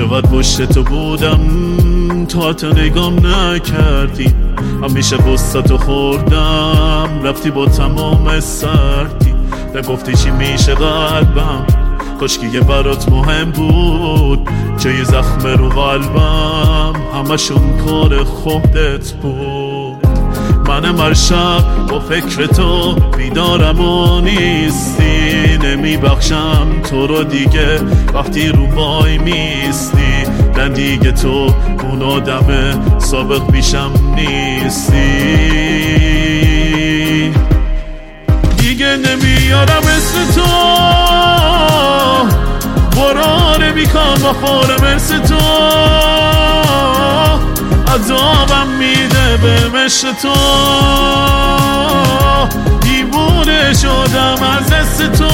چقدر پشت تو بودم تا تو نگام نکردی، همیشه قصتو خوردم رفتی با تمام سردی. نگفتی چی میشه قلبم، کاشکی یه برات مهم بود، جای زخم رو قلبم همشون کار خودت بود. منم هر شب با فکر تو بیدارم و نیستی، نمیبخشم تو رو دیگه وقتی رو وای میستی. نه دیگه تو اون آدم سابق پیشم نیستی، دیگه نمیارم اسم تو، براره بیکن بخورم ارس تو، عذابم میده به مشت تو، دیوونه شدم از دست تو.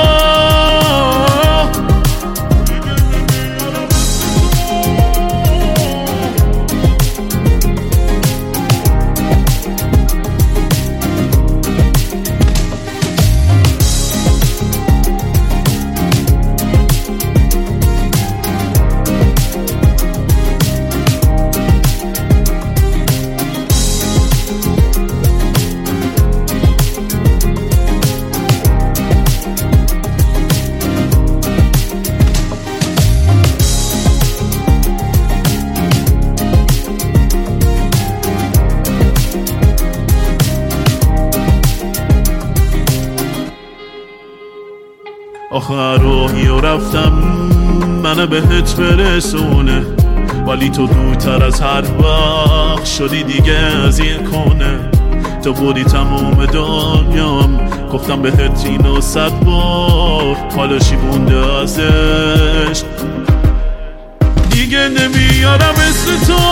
آخر روحی و رفتم منو بهت برسونه، ولی تو دورتر از هر وقت شدی دیگه از این کنه. تو بودی تموم دنیام، گفتم بهت اینو 100 بار، حالا چی مونده ازش؟ دیگه نمیارم اسم تو،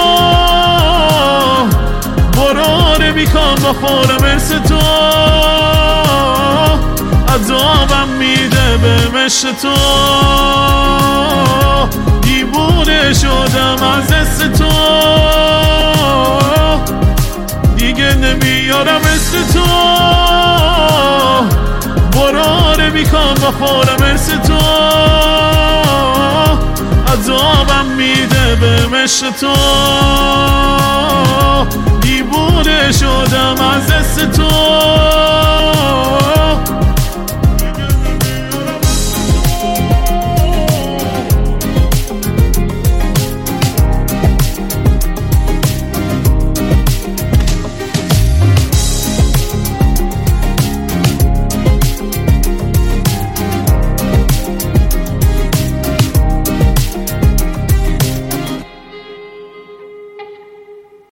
براره بیکن بخورم ارس تو، عذابم میده به مشت تو، دیوونه شدم از دست تو، دیگه نمیارم اسم تو، براره بیکن بخورم ارس تو، عذابم میده به مشت تو، دیوونه شدم از دست تو.